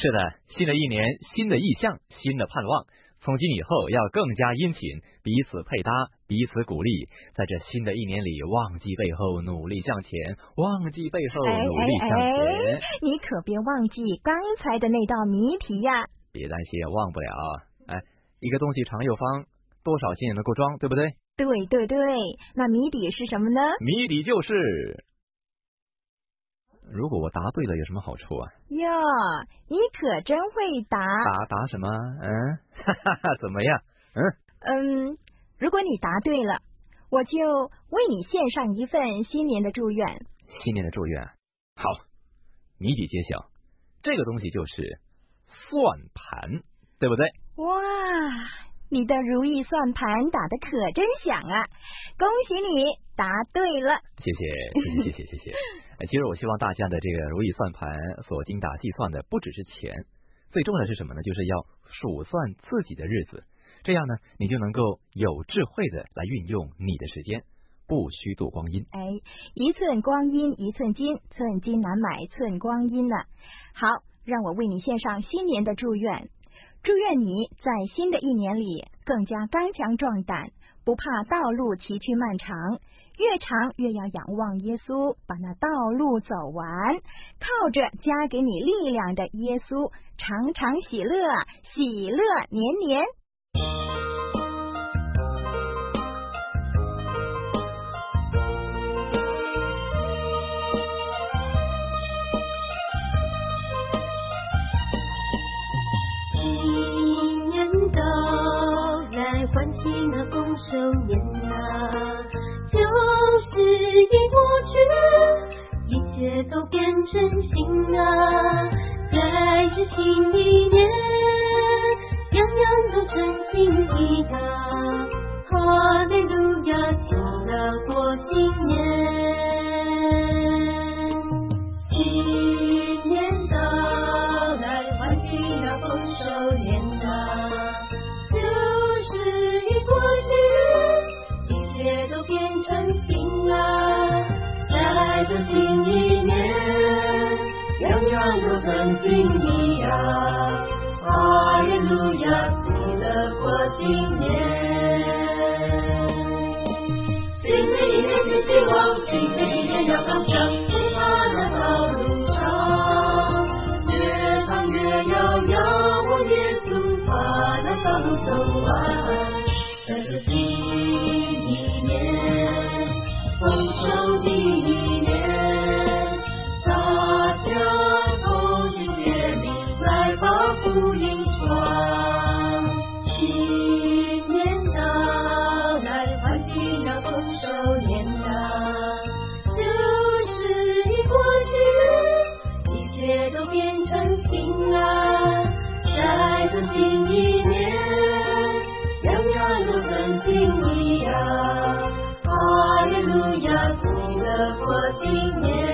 是的，新的一年，新的意向，新的盼望。从今以后要更加殷勤，彼此配搭，彼此鼓励，在这新的一年里，忘记背后，努力向前，忘记背后，努力向前。 你可别忘记刚才的那道谜题呀！ 别担心，忘不了。一个东西长又方，多少斤也能够装，对不对？ 对，那谜底是什么呢？ 谜底就是，如果我答对了有什么好处啊？ 哟，你可真会答。 答什么？怎么样？ 如果你答对了，我就为你献上一份新年的祝愿。 新年的祝愿，好，谜底揭晓，这个东西就是算盘，对不对？ 哇，你的如意算盘打得可真响啊！恭喜你答对了。 谢谢。其实我希望大家的这个如意算盘所精打细算的不只是钱，最重要的是什么呢？就是要数算自己的日子，这样呢，你就能够有智慧的来运用你的时间，不虚度光阴。 一寸光阴一寸金，寸金难买寸光阴呢。好，让我为你献上新年的祝愿，祝愿你在新的一年里更加刚强壮胆，不怕道路崎岖漫长，越长越要仰望耶稣，把那道路走完，靠着加给你力量的耶稣，常常喜乐，喜乐年年。 新年到来，欢庆那丰收年啊，旧事已过去，一切都变成新啊，在这新一年，样样都成新意啊，哈利路亚，喜乐过新年。新年到来，欢庆那丰收年啊，旧事已过去，一切都变成新啊，在这新一年，样样都成新意啊，哈利路亚，喜乐过新年。新的一年新希望，新的一年要刚强，不怕那道路长，越长越要仰望耶稣，把那道路走完。在这新一年，丰收的一年，大家同心协力来把福音传。新年到来，欢庆那丰收年啊，旧事已过去，一切都变成新啊，在这新一年，样样都成新意啊，哈利路亚，喜乐过新年。